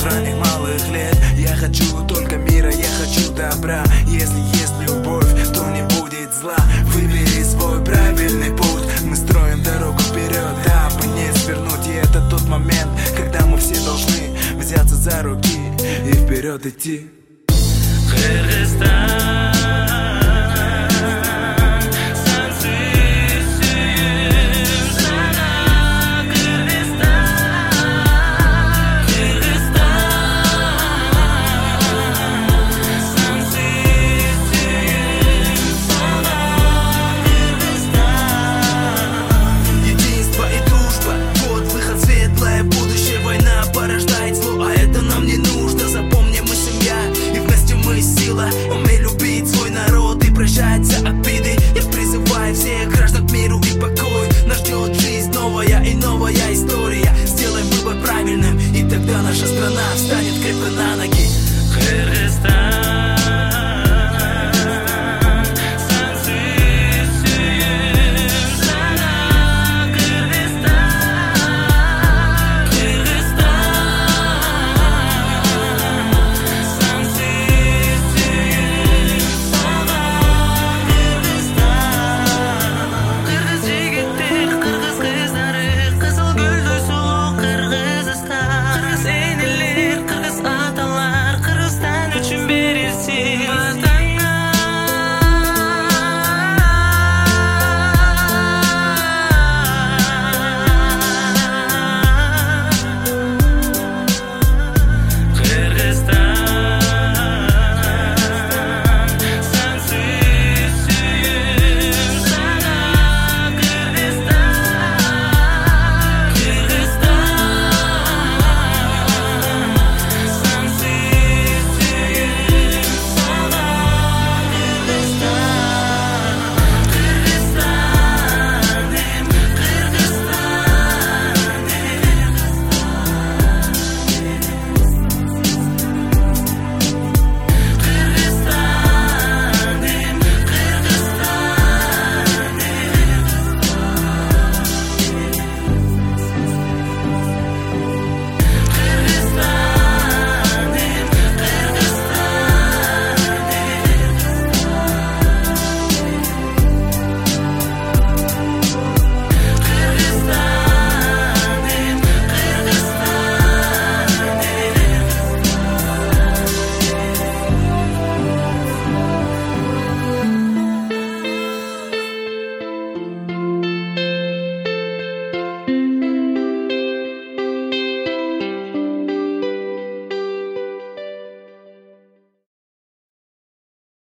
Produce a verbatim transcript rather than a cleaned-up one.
с ранних малых лет. Я хочу только мира, я хочу добра. Если есть любовь, то не будет зла. Выбери свой правильный путь, мы строим дорогу вперед, дабы не свернуть. И это тот момент, когда мы все должны взяться за руки и вперед идти. Кыргызстан. Умей любить свой народ и прощать за обиды. Я призываю всех граждан к миру и покою. Нас ждет жизнь новая и новая история. Сделаем выбор правильным, и тогда наша страна встанет